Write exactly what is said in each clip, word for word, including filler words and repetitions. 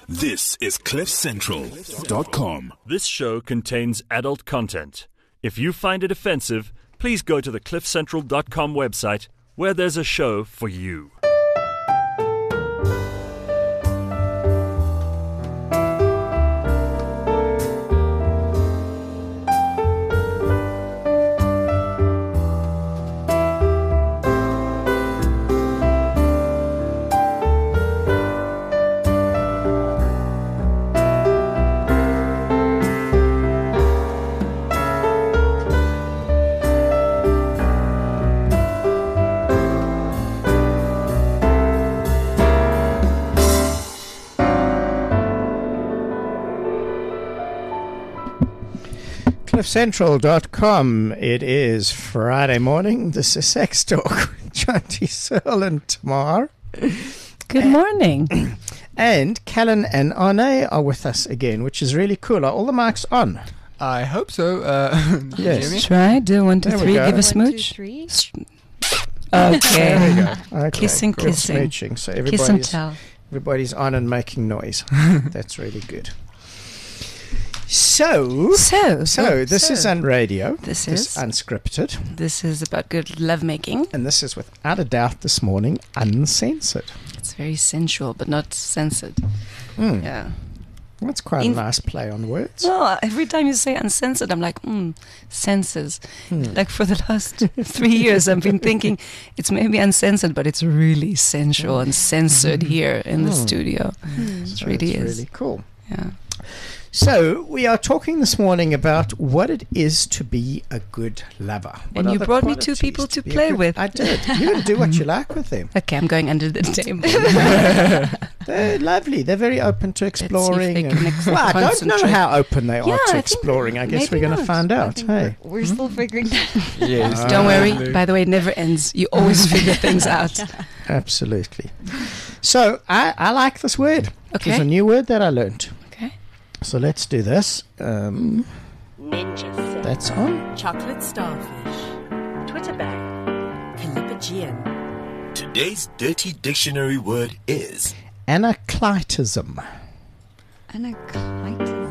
This is cliff central dot com. This show contains adult content. If you find it offensive, please go to the cliff central dot com website where there's a show for you. cliff central dot com. It is Friday morning. This is Sex Talk with Chanty, Searle and Tamar. Good morning. And Callan and Arne are with us again, which is really cool. Are all the mics on? I hope so. Uh, yes. Try. Do one, two, There we three. go. Give a One, smooch. two, three. Okay. There we go. Okay. Kissing, Good kissing. smooching. So Kiss and everybody's, tell. everybody's on and making noise. That's really good. So, So, so this so. is on radio. This This is unscripted. this is about good lovemaking. And this is without a doubt this morning uncensored. It's very sensual, but not censored. Mm. Yeah. That's quite In- a nice play on words. No, every time you say uncensored, I'm like, hmm, senses. Hmm. Like for the last three years, I've been thinking it's maybe uncensored, but it's really sensual and censored here in the Mm. studio. Hmm. It So really it's is. really cool. Yeah. So we are talking this morning about what it is to be a good lover. What And are you the brought me two qualities people to be a play good- with. I did. You can do what you like with them. Okay, I'm going under the table. They're lovely. They're very open to exploring. they and- can ex- well, I don't know concentrate. how open they Yeah, are I to think exploring. I guess we're maybe going to not. find I out. think Hey. we're, we're still figuring that out. yes. Ah. Don't worry. Absolutely. By the way, it never ends. You always figure things out. Absolutely. So I, I like this word. Okay. It's a new word that I learned. Okay. So let's do this. Um, Ninja Six, that's on. Chocolate Starfish, Twitter Bag, Calipagian. Today's dirty dictionary word is Anaclitism. Anaclitis.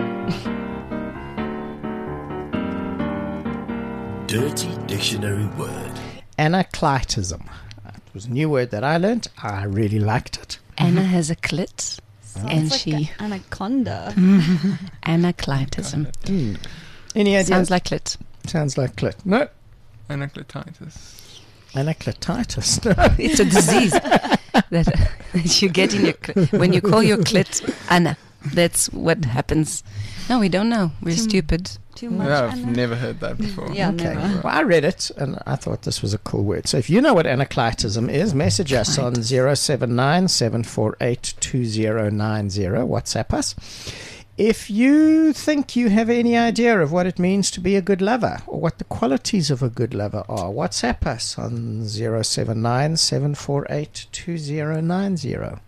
dirty dictionary word. Anaclitism. It was a new word that I learned. I really liked it. Anna has a clit, and Sounds like she a anaconda. anaclitism. Mm. Any idea? Sounds like clit. Sounds like clit. No. Anacletitis. Anacletitis. No. It's a disease that, that you get in your clit. When you call your clit Anna, that's what happens. No, we don't know. We're Too- stupid. Too much. Yeah, I've ana- never heard that before. Yeah, Okay. never. Well, I read it and I thought this was a cool word. So if you know what anaclitism is, message us on zero seven nine, seven four eight, two zero nine zero. WhatsApp us. If you think you have any idea of what it means to be a good lover or what the qualities of a good lover are, WhatsApp us on zero seven nine, seven four eight, two zero nine zero.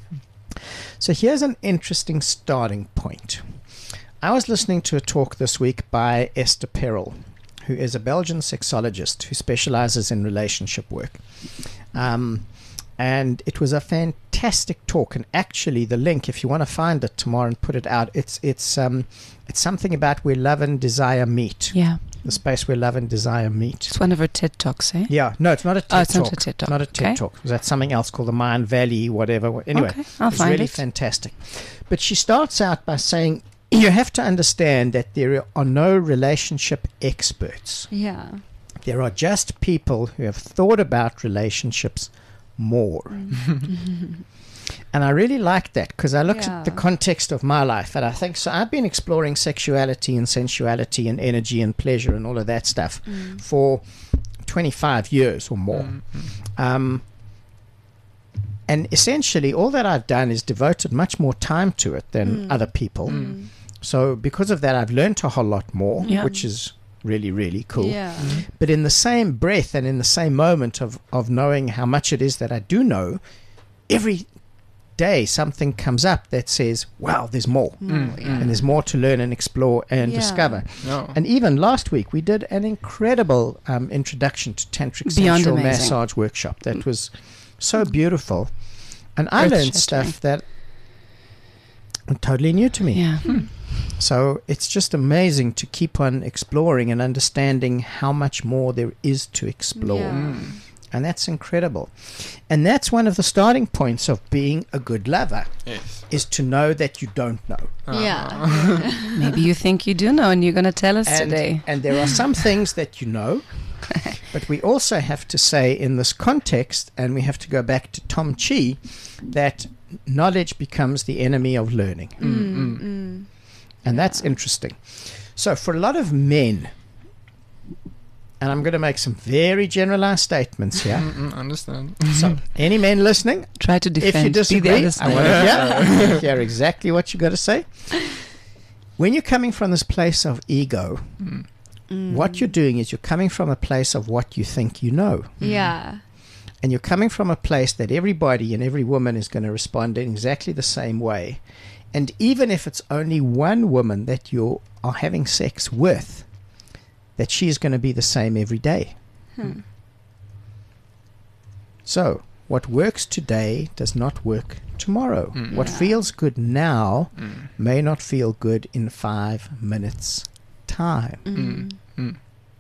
So here's an interesting starting point. I was listening to a talk this week by Esther Perel, who is a Belgian sexologist who specializes in relationship work. Um, and it was a fantastic talk. And actually, the link, if you want to find it tomorrow and put it out, it's it's um it's something about where love and desire meet. Yeah. The space where love and desire meet. It's one of her TED Talks, eh? Yeah, no, it's not a TED Oh, it's talk. not a TED Talk. Not a TED Okay. talk. That's something else called the Mind Valley, whatever. Anyway, Okay, I'll it's find really it. fantastic. But she starts out by saying you have to understand that there are no relationship experts. Yeah. There are just people who have thought about relationships more. And I really like that because I looked at the Yeah. context of my life and I think so. I've been exploring sexuality and sensuality and energy and pleasure and all of that stuff Mm. for twenty-five years or more. Mm-hmm. Um, and essentially, all that I've done is devoted much more time to it than Mm. other people. Mm. So, because of that, I've learned a whole lot more, Yeah. which is really, really cool. Yeah. But in the same breath and in the same moment of, of knowing how much it is that I do know, every day something comes up that says, wow, there's more. Mm. Yeah. And there's more to learn and explore and Yeah. discover. No. And even last week, we did an incredible um, introduction to Tantric Beyond Sensual amazing. Massage Workshop that was so beautiful. And I learned Earth-shattering. stuff that totally new to me. Yeah. So it's just amazing to keep on exploring and understanding how much more there is to explore. Yeah. And that's incredible. And that's one of the starting points of being a good lover, Yes. is to know that you don't know. Yeah. Maybe you think you do know, and you're going to tell us And, today. and there are some things that you know, but we also have to say in this context, and we have to go back to Tom Chi, that knowledge becomes the enemy of learning. Mm, mm. And that's interesting. So for a lot of men, and I'm going to make some very generalized statements here. Mm-mm, understand. So any men listening, Try to if you defend. Be the disagree, other I side. want to hear, hear exactly what you got to say. When you're coming from this place of ego, Mm. Mm. what you're doing is you're coming from a place of what you think you know. Yeah. And you're coming from a place that everybody and every woman is going to respond in exactly the same way. And even if it's only one woman that you are having sex with, that she's going to be the same every day. Hmm. So, what works today does not work tomorrow. Mm. What Yeah. feels good now Mm. may not feel good in five minutes' time. Mm. Mm.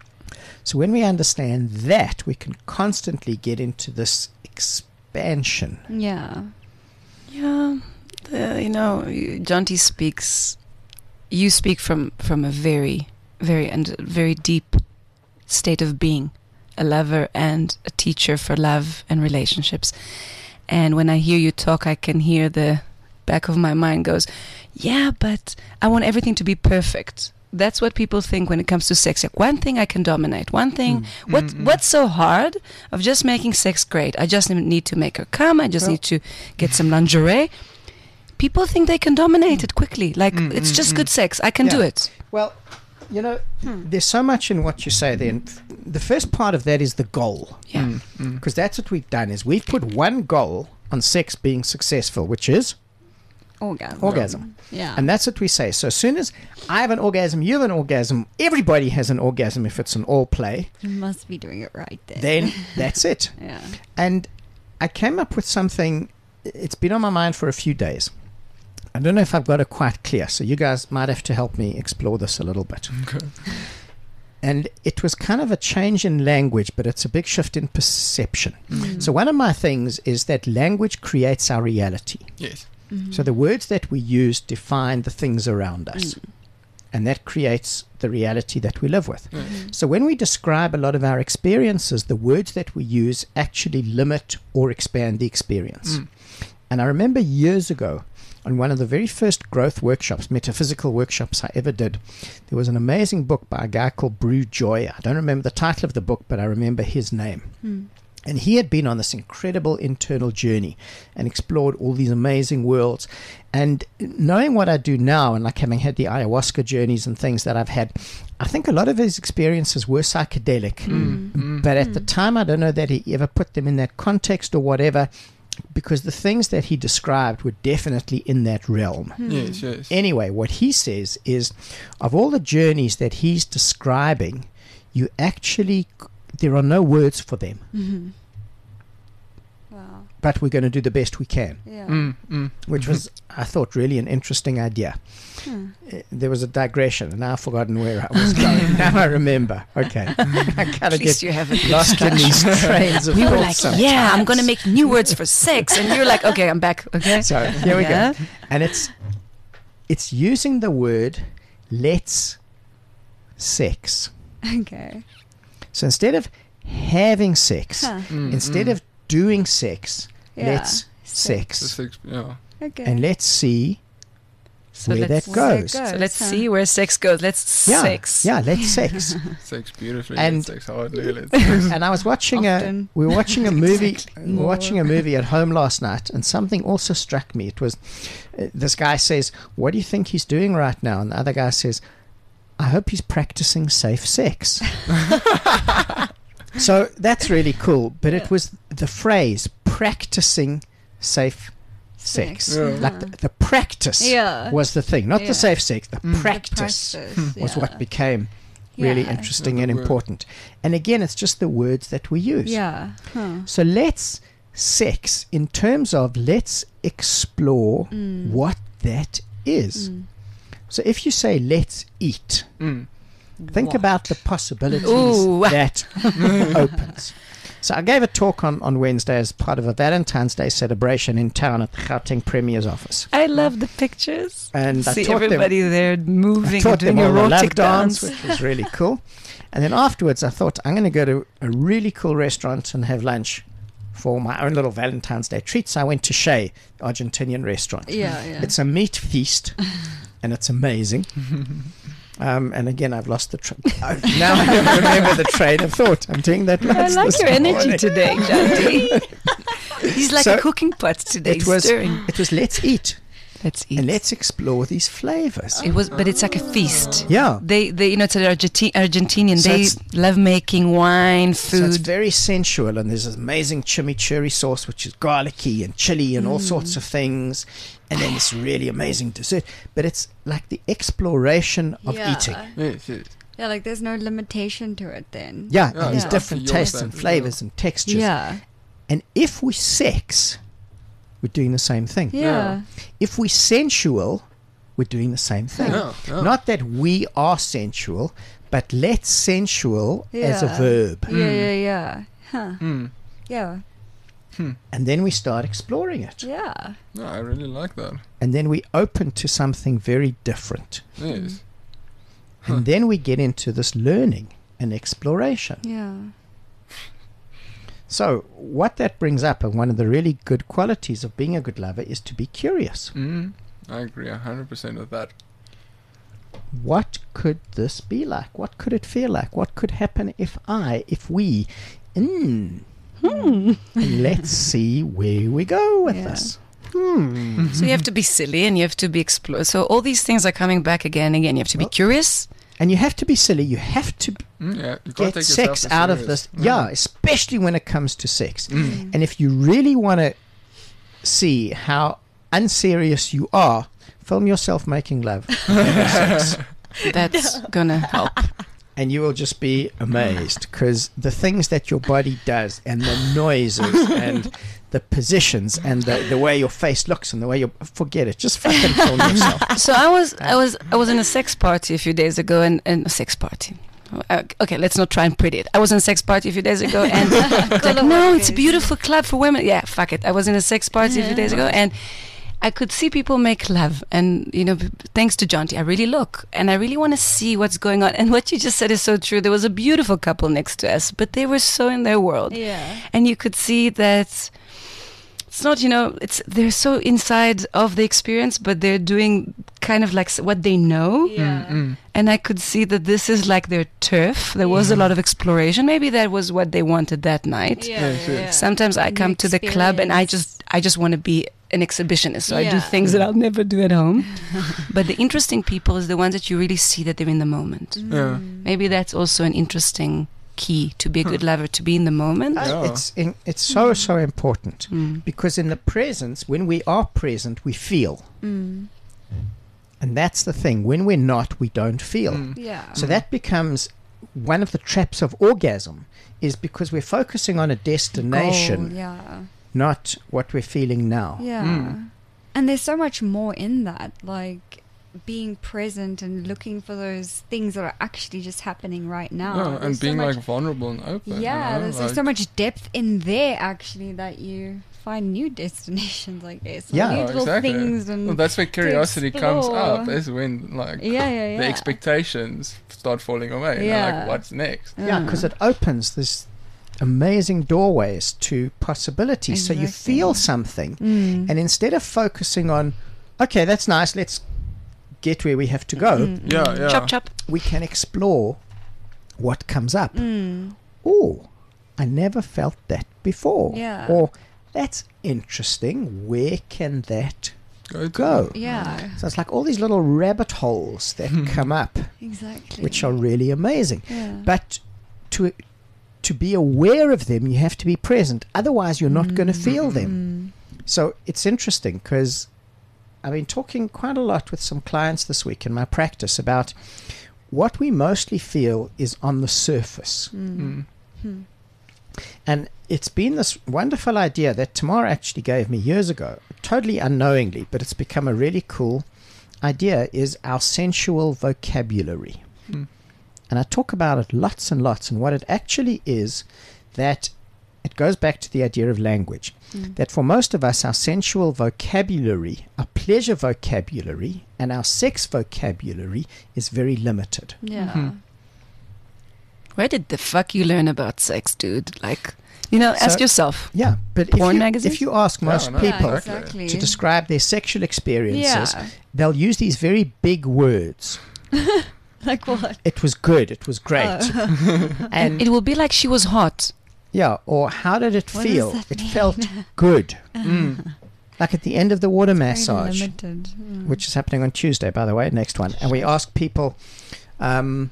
So when we understand that, we can constantly get into this expansion. Yeah. Yeah, the, you know, you- Jonty speaks. You speak from from a very, very and very deep state of being, a lover and a teacher for love and relationships. And when I hear you talk, I can hear the back of my mind goes, "Yeah, but I want everything to be perfect." That's what people think when it comes to sex. Like, one thing I can dominate. One thing. What Mm, mm. What's so hard of just making sex great? I just need to make her come. I just Well- need to get some lingerie. People think they can dominate it quickly. Like, Mm, it's mm, just mm. good sex. I can do Yeah. it. Well, you know, there's so much in what you say there. And the first part of that is the goal. Yeah. Mm, mm. Because that's what we've done, is we've put one goal on sex being successful, which is Orgasm. orgasm. Yeah. And that's what we say. So as soon as I have an orgasm, you have an orgasm, everybody has an orgasm if it's an all play, You must be doing it right then. then that's it. Yeah. And I came up with something, it's been on my mind for a few days. I don't know if I've got it quite clear, so you guys might have to help me explore this a little bit. Okay. And it was kind of a change in language, but it's a big shift in perception. Mm. So one of my things is that language creates our reality. Yes. So the words that we use define the things around us. And that creates the reality that we live with. Yes. So when we describe a lot of our experiences, the words that we use actually limit or expand the experience. Mm. And I remember years ago, on one of the very first growth workshops, metaphysical workshops I ever did, there was an amazing book by a guy called Brew Joy. I don't remember the title of the book, but I remember his name. Mm. And he had been on this incredible internal journey and explored all these amazing worlds. And knowing what I do now, and like having had the ayahuasca journeys and things that I've had, I think a lot of his experiences were psychedelic. Mm. Mm. But at the time, I don't know that he ever put them in that context or whatever, because the things that he described were definitely in that realm. Yes, yes. Anyway, what he says is, of all the journeys that he's describing, you actually, there are no words for them, Mm-hmm. Wow. but we're going to do the best we can, Yeah. Mm, mm. which was, I thought, really an interesting idea. Hmm. Uh, There was a digression, and now I've forgotten where I was going. Now I remember. Okay. I kind At of least get you have a lost in these trains of We were thought like, sometimes. yeah, I'm going to make new words for sex. And you're like, okay, I'm back. Okay. So here we Yeah. go. And it's it's using the word let's sex. Okay. So instead of having sex, Huh. Mm, instead mm. of doing sex, Yeah. let's Sex. The sex. six, yeah. Okay. And let's see So where that let's, Where it goes. goes. so let's huh? see where sex goes. Let's Yeah, sex. yeah, let's sex. Sex beautifully. And- And sex hardly. Let's sex. And I was watching a Often. we were watching a movie Exactly. we were watching a movie at home last night, and something also struck me. It was uh, this guy says, "What do you think he's doing right now?" And the other guy says, "I hope he's practicing safe sex." So that's really cool. But it was the phrase "practicing safe sex." Sex. Yeah. Like the, the practice Yeah. was the thing, not Yeah. the safe sex. The Mm. The practice practice, was yeah. what became really Yeah. interesting Yeah, and the word. important. And again, it's just the words that we use. Yeah. Huh. So let's sex in terms of let's explore Mm. what that is. Mm. So if you say, let's eat, Mm. think What? about the possibilities Ooh. that opens. So I gave a talk on, on Wednesday as part of a Valentine's Day celebration in town at the Gauteng Premier's office. I love the pictures. And I See taught them- everybody there I moving and taught them doing all the love erotic dance, dance. which was really cool. And then afterwards, I thought, I'm going to go to a really cool restaurant and have lunch for my own little Valentine's Day treat. So I went to Shea, Argentinian restaurant. Yeah, yeah. It's a meat feast, and it's amazing. Um, and again, I've lost the train. Now I don't remember the train of thought. I'm doing that. I once like this your energy morning. today, Janti. He's like So, a cooking pot today, It was, stirring. it was let's eat Let's eat. and let's explore these flavors. It was, but it's like a feast. Yeah. They, they, you know, it's Argenti- Argentinian. So they it's- love making wine, So it's food. very sensual, and there's this amazing chimichurri sauce, which is garlicky and chili and all sorts of things, and then this really amazing dessert. But it's like the exploration of Yeah. eating. Yes, yes. Yeah, like there's no limitation to it then. Yeah, Yeah, and these yeah. different Up to your tastes and standard, flavors and textures. Yeah. And if we sex, we're doing the same thing. Yeah. If we sensual, we're doing the same thing. Yeah, yeah. Not that we are sensual, but let's sensual as a Yeah. verb. Yeah, yeah, yeah. Huh. Mm. Yeah. And then we start exploring it. Yeah. No, I really like that. And then we open to something very different. Yes. And then we get into this learning and exploration. Yeah. So what that brings up, and one of the really good qualities of being a good lover, is to be curious. Mm. I agree a hundred percent with that. What could this be like? What could it feel like? What could happen if I, if we, mm, and let's see where we go with Yeah. this. Hmm. So you have to be silly and you have to be explore. So all these things are coming back again and again. You have to be Well, curious. And you have to be silly. You have to Mm, yeah, you gotta get take sex yourself out of serious. this. Yeah, especially when it comes to sex. Mm. And if you really want to see how unserious you are, film yourself making love having sex, That's gonna help. and you will just be amazed, because the things that your body does and the noises and the positions and the, the way your face looks and the way you forget it, just fucking film yourself. So I was, I was, I was in a sex party a few days ago, and, and a sex party. Uh, okay, let's not try and pretty it. I was in a sex party a few days ago, and like, no, it's a beautiful club for women. Yeah, fuck it. I was in a sex party a few days ago, and I could see people make love, and you know, thanks to Jonty, I really look, and I really want to see what's going on. And what you just said is so true. There was a beautiful couple next to us, but they were so in their world, Yeah. and you could see that. It's not, you know, it's they're so inside of the experience, but they're doing kind of like s- what they know. Yeah. Mm. And I could see that this is like their turf. There was a lot of exploration. Maybe that was what they wanted that night. Yeah. Yes, yeah, yes. yeah. Sometimes I New come to the club and I experience. just I just want to be an exhibitionist. So I do Yeah. things that I'll never do at home. But the interesting people is the ones that you really see that they're in the moment. Yeah. Maybe that's also an interesting key to be a good lover, to be in the moment. Uh, Yeah. It's in, it's so so important, Mm. because in the presence, when we are present, we feel, Mm. and that's the thing. When we're not, we don't feel. Mm. Yeah. So that becomes one of the traps of orgasm, is because we're focusing on a destination, Goal, yeah. not what we're feeling now. Yeah. Mm. And there's so much more in that, like being present and looking for those things that are actually just happening right now. Yeah, There's and so being much- like vulnerable and open. yeah, you know? there's like, like so much depth in there actually that you find new destinations like this. Yeah. new Yeah, little exactly. things and Well, that's where curiosity comes up. explore. Is when like yeah, yeah, yeah. the expectations start falling away. And Yeah. you're like, what's next? Yeah, because it opens this amazing doorways to possibilities. So you Exactly. feel something, Mm. and instead of focusing on, okay, that's nice, let's get where we have to go, Mm, Yeah, mm, yeah. Chop chop. we can explore what comes up. Mm. Oh, I never felt that before. Yeah. Or that's interesting. Where can that Go. to- go? Yeah, So it's like all these little rabbit holes that come up, exactly. which are really amazing. yeah. But to to be aware of them, you have to be present. Otherwise, you're not going to feel them. Mm. So it's interesting, because I've been talking quite a lot with some clients this week in my practice about what we mostly feel is on the surface. Mm. And it's been this wonderful idea that Tamara actually gave me years ago, totally unknowingly, but it's become a really cool idea is our sensual vocabulary. Hmm. And I talk about it lots and lots. And what it actually is, that it goes back to the idea of language. Mm. That for most of us, our sensual vocabulary, our pleasure vocabulary, and our sex vocabulary is very limited. Yeah. Mhm. Where did the fuck you learn about sex, dude? Like, you know, So- ask yourself. Yeah, but Porn if, you, magazines? if you ask Yeah, most I know. people Yeah, Exactly. exactly. to describe their sexual experiences, Yeah. they'll use these very big words. Like what? It was good. It was great. Oh. And It will be like she was hot. yeah, or how did it What does feel? that It mean? felt good. Mm. Like at the end of the water Very massage, limited. Mm. which is happening on Tuesday, by the way, next one. And we ask people, um,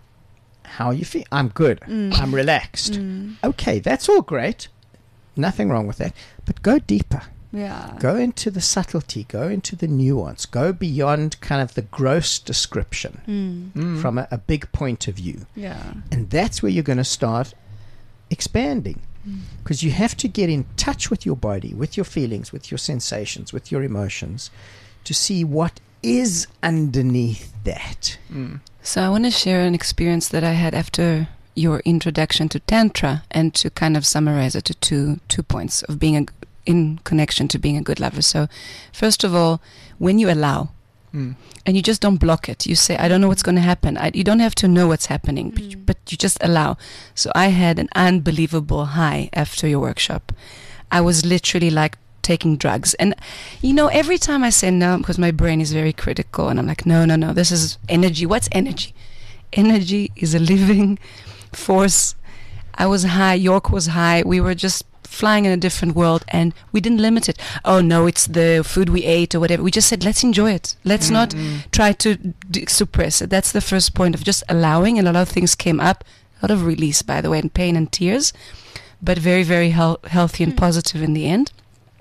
how you feel? I'm good. Mm. I'm relaxed. Mm. Okay, that's all great. Nothing wrong with that. But go deeper. Yeah. Go into the subtlety. Go into the nuance. Go beyond kind of the gross description Mm. Mm. from a, a big point of view. Yeah. And that's where you're going to start expanding. Because you have to get in touch with your body, with your feelings, with your sensations, with your emotions, to see what is underneath that. Mm. So I want to share an experience that I had after your introduction to Tantra, and to kind of summarize it to two two points of being a, in connection to being a good lover. So first of all, when you allow, Mm. and you just don't block it. You say, I don't know what's going to happen. I, you don't have to know what's happening, but, you, Mm. but you just allow. So I had an unbelievable high after your workshop. I was literally like taking drugs. And, you know, every time I say no, because my brain is very critical, and I'm like, no, no, no, this is energy. What's energy? Energy is a living force. I was high. York was high. We were just flying in a different world, and we didn't limit it. Oh no, it's the food we ate or whatever. We just said, let's enjoy it. Let's Mm. not Mm. try to d- suppress it. That's the first point of just allowing, and a lot of things came up. A lot of release, by the way, and pain and tears, but very, very hel- healthy and Mm. positive in the end.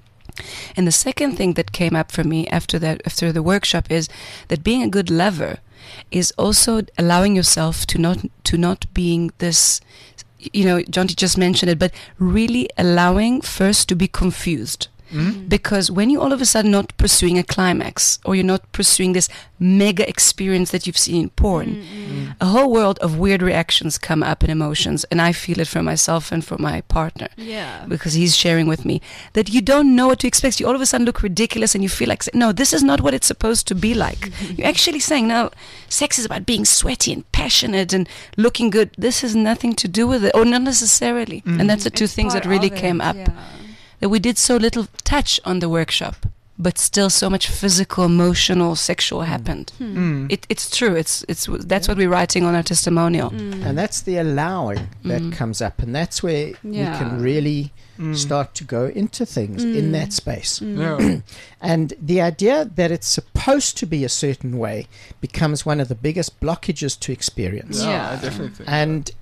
And the second thing that came up for me after that, after the workshop, is that being a good lover is also allowing yourself to not to not being this. You know, Jonty just mentioned it, but really allowing first to be confused. Mm. Because when you all of a sudden not pursuing a climax, or you're not pursuing this mega experience that you've seen in porn, Mm. a whole world of weird reactions come up and emotions, and I feel it for myself and for my partner, Yeah. because he's sharing with me that you don't know what to expect. You all of a sudden look ridiculous, and you feel like, no, this is not what it's supposed to be like. You're actually saying, no, sex is about being sweaty and passionate and looking good. This has nothing to do with it, or not necessarily. Mm. And that's the two It's things that part really of it, came up. Yeah. That we did so little touch on the workshop, but still so much physical, emotional, sexual happened. Hmm. Mm. It, it's true. It's it's that's what we're writing on our testimonial. Mm. And that's the allowing that Mm. comes up. And that's where we Yeah. can really Mm. start to go into things in Mm. that space. Mm. Yeah. And the idea that it's supposed to be a certain way becomes one of the biggest blockages to experience. Yeah, I Yeah. definitely think And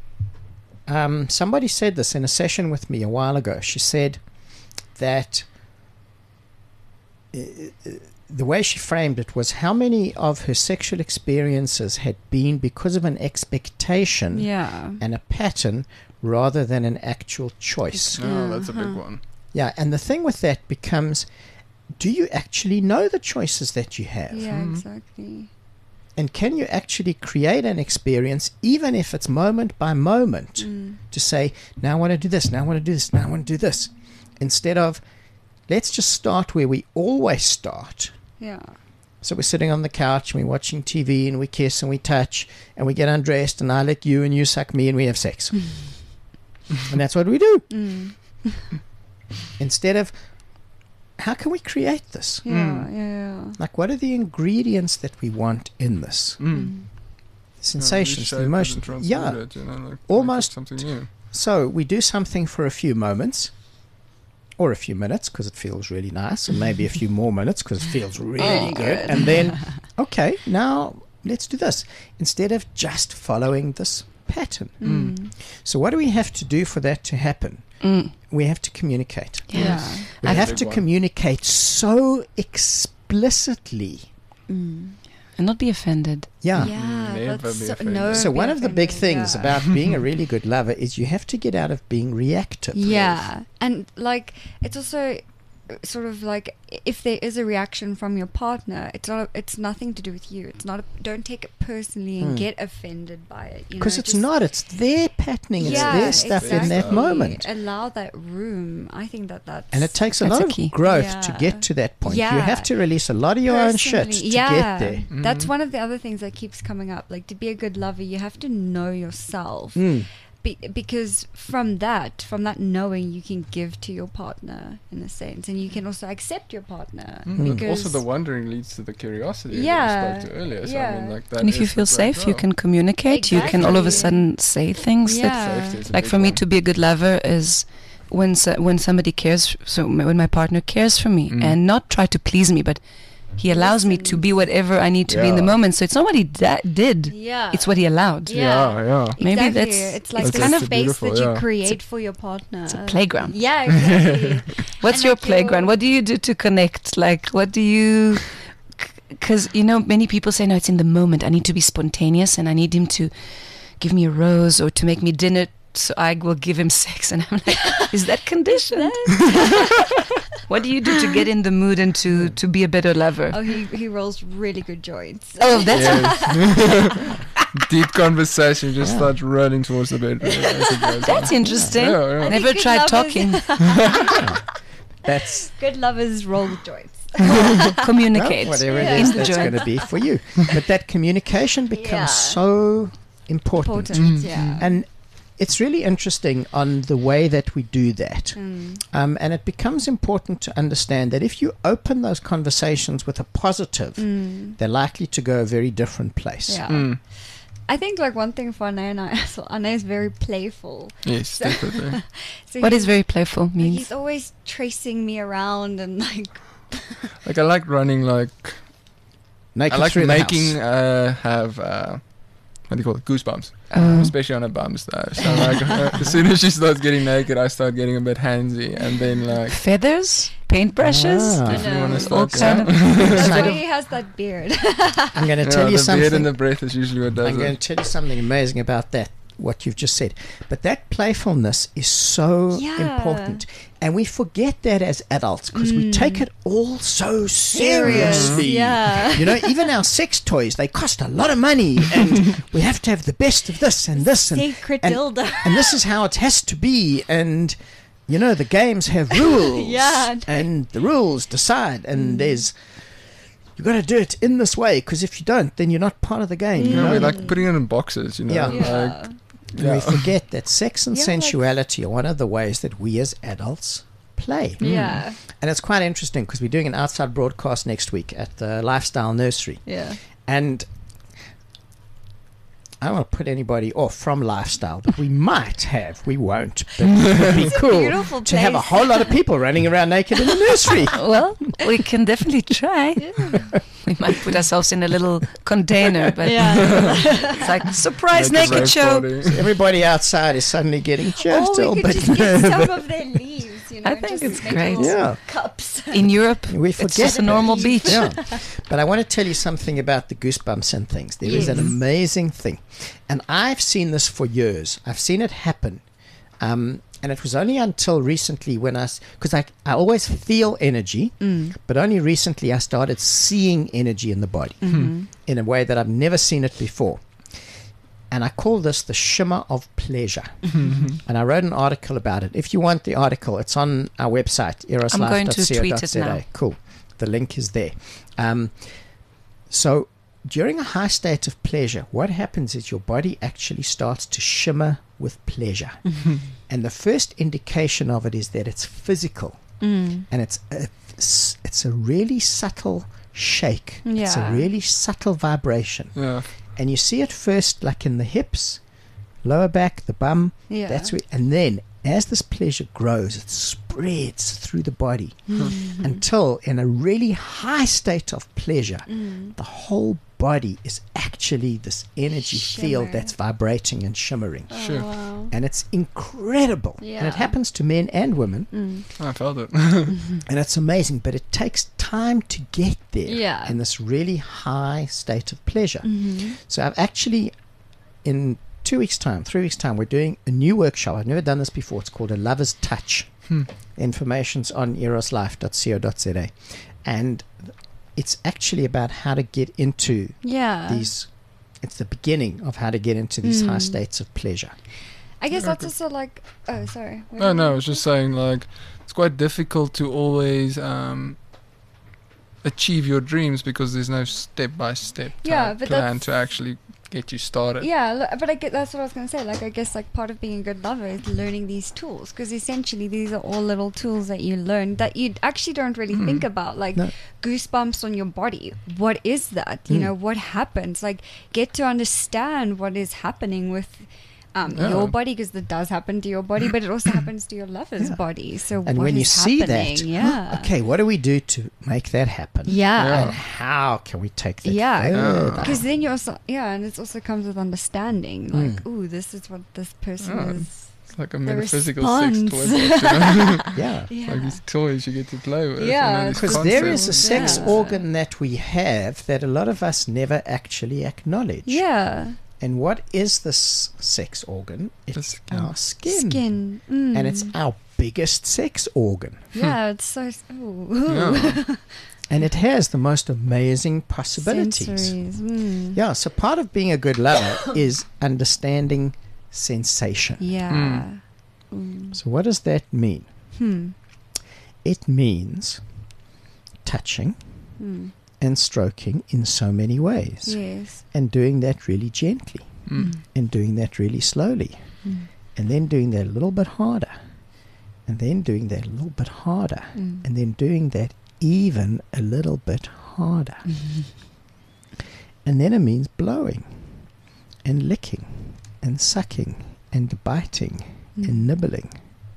um, somebody said this in a session with me a while ago. She said that uh, the way she framed it was how many of her sexual experiences had been because of an expectation Yeah. and a pattern rather than an actual choice. that. No, that's a big Uh-huh. one. Yeah, and the thing with that becomes, do you actually know the choices that you have? Yeah, Mhm. exactly. And can you actually create an experience, even if it's moment by moment, Mm. to say, now I want to do this, now I want to do this, now I want to do this, instead of, let's just start where we always start. Yeah. So we're sitting on the couch and we're watching T V and we kiss and we touch and we get undressed and I lick you and you suck me and we have sex. And that's what we do. Mm. Instead of, how can we create this? Yeah, Mm. yeah, yeah. Like, what are the ingredients that we want in this? Mm. The sensations, Yeah, the reshape it and emotions. transmute Yeah. it, you know, like, make it Almost- something new. So we do something for a few moments or a few minutes because it feels really nice, and maybe a few more minutes because it feels really Oh, good. good. And then, okay, now let's do this instead of just following this pattern. Mm. So what do we have to do for that to happen? Mm. We have to communicate. Yeah. Yeah. We I- have Big to one. communicate so explicitly. Mm. And not be offended. Yeah. Yeah, Never that's be so, offended. no So be one of the big offended, things yeah. about being a really good lover is you have to get out of being reactive. Yeah, and like it's also sort of like if there is a reaction from your partner, it's not. It's nothing to do with you. It's not. A, don't take it personally and Mm. get offended by it. you Because know, it's just- not. It's their patterning. It's Yeah, their stuff in that exactly. moment. Allow that room. I think that that's And it takes a That's lot a of key. growth to Yeah. get to that point. You Yeah. have to release a lot of your own shit to Personally, yeah, get there. That's Mhm. one of the other things that keeps coming up. Like to be a good lover, you have to know yourself. Mm. Be, because from that, from that knowing, you can give to your partner in a sense, and you can also accept your partner. Mm. Because Also, the wondering leads to the curiosity Yeah, that we spoke to earlier. So, I yeah. mean, like, that And if you is feel the great safe, you role. can communicate. You can all of a Exactly. sudden say things that, Yeah. Safety is a like big for me one. to be a good lover is when so, when somebody cares. So m- when my partner cares for me Mm. and not try to please me, but he allows me to be whatever I need to be in the Yeah. moment. So it's not what he da- did; yeah, it's what he allowed. Yeah. Yeah, yeah. Maybe exactly. that's- it's like it's the kind of space beautiful, that you yeah. create for your partner. It's a playground. Yeah, exactly. What's And your like playground? your- What do you do to connect? Like, what do you? Because you know, many people say, "No, it's in the moment. I need to be spontaneous, and I need him to give me a rose or to make me dinner, so I will give him sex." And I'm like, "Is that conditioned?" What do you do to get in the mood and to to be a better lover? Oh, he he rolls really good joints. Oh, that's Yes. Deep conversation, just Yeah. start running towards the bedroom. as it goes on. that's interesting. Yeah, yeah. I never Good tried lovers- talking. That's Good lovers roll with joints. Communicate. well, whatever Yeah. it is In the that's joint. going to be for you. But that communication becomes Yeah. so important. Important, yeah. And it's really interesting on the way that we do that. Mm. Um, and it becomes important to understand that if you open those conversations with a positive, Mm. they're likely to go a very different place. Yeah. Mm. I think like one thing for Anne and I, so Anne is very playful. Yes, definitely. So What he's- is very playful like, means? he's always tracing me around and like Like, I like running, like, Naked I like through the making, house. uh, have, uh, what do you call it, goosebumps. Oh. Especially on a bumps, though. So, like, uh, as soon as she starts getting naked, I start getting a bit handsy. And then, like, Feathers, paintbrushes. Ah. if you want know. to All start, kind yeah. of- that's So- why he has that beard. I'm going to Yeah, tell you the something. beard and the breath is usually what does I'm going it. to tell you something amazing about that, what you've just said. But that playfulness is so Yeah. important. And we forget that as adults because we Mm. take it all so Serious, seriously. yeah. You know, even our sex toys, they cost a lot of money and we have to have the best of this and this. And, Secret and, dildo. and this is how it has to be. And, you know, the games have rules. Yeah. And the rules decide. And there's... You've got to do it in this way because if you don't, then you're not part of the game. You You know, know, we like putting it in boxes, you know. Yeah. Like, Yeah. And yeah. we forget that sex and Yeah, like- sensuality are one of the ways that we as adults play. Yeah. And it's quite interesting because we're doing an outside broadcast next week at the Lifestyle Nursery. Yeah. And I don't want to put anybody off from Lifestyle, but we might have, we won't. But it would be cool beautiful to have a place. whole lot of people running around naked in the nursery. Well, we can definitely try. We might put ourselves in a little container, but Yeah. it's like surprise Make a naked rave show. party. Everybody outside is suddenly getting just a Or little we could bit just get nervous. some of their leaves, you know. I think just it's make great. little Yeah. Cups. In Europe, We it's forget just a normal beach. Yeah. But I want to tell you something about the goosebumps and things. There is an Yes. amazing thing. And I've seen this for years. I've seen it happen. Um, and it was only until recently when I, because I, I always feel energy, Mm. but only recently I started seeing energy in the body Mm-hmm. in a way that I've never seen it before. And I call this the shimmer of pleasure. And I wrote an article about it. If you want the article, it's on our website, eros I'm life going dot to co tweet dot it za. now. Cool. The link is there. Um, so during a high state of pleasure, what happens is your body actually starts to shimmer with pleasure. And the first indication of it is that it's physical. Mm. And it's a, it's a really subtle shake. It's a Yeah. really subtle vibration. Yeah. And you see it first like in the hips, lower back, the bum. Yeah. That's where, and then as this pleasure grows, it spreads through the body Mm. until in a really high state of pleasure, Mm. the whole body is actually this energy field Shimmer. that's vibrating and shimmering. Sure. Oh, wow. And it's incredible. And Yeah. it happens to men and women. Mm. I felt it. And it's amazing, but it takes time to get there Yeah. in this really high state of pleasure. Mm-hmm. So I've actually, in two weeks' time, three weeks' time, we're doing a new workshop. I've never done this before. It's called a Lover's Touch. Hmm. Information's on eros life dot co dot za. And it's actually about how to get into Yeah. these, it's the beginning of how to get into these high Mm. states of pleasure. I guess that's Okay. also like. Oh, sorry. What No, did no, I you- was just saying, like, it's quite difficult to always um, achieve your dreams because there's no step-by-step Yeah, type but plan that's- to actually get you started. Yeah, lo- but I get, that's what I was going to say. Like, I guess like part of being a good lover is learning these tools, because essentially these are all little tools that you learn that you actually don't really Mm. think about. Like No. goosebumps on your body. What is that? You Mm. know, what happens? Like, get to understand what is happening with um, Yeah. your body, because that does happen to your body, but it also happens to your lover's Yeah. body. So And what when you is see happening? that, yeah, okay, what do we do to make that happen? yeah. Yeah. And how can we take that Yeah, further? because then you also yeah, and it also comes with understanding. Like, Mm. ooh, this is what this person Yeah. is. It's like a The metaphysical response. sex toy box, you know? Yeah. Yeah, Like these toys you get to play with. Yeah, you know, these Because there is a concepts. sex Yeah. organ that we have that a lot of us never actually acknowledge. yeah. And what is this sex organ? The It's skin. our skin. Skin, mm. And it's our biggest sex organ. yeah, it's so s- ooh, Yeah. And it has the most amazing possibilities. sensories. Mm. Yeah, so part of being a good lover is understanding sensation. Yeah. Mm. So what does that mean? Hmm. It means touching Mm. and stroking in so many ways. Yes. And doing that really gently. Mm. And doing that really slowly. Mm. And then doing that a little bit harder. And then doing that a little bit harder. Mm. And then doing that even a little bit harder. And then it means blowing and licking and sucking and biting Mm. and nibbling.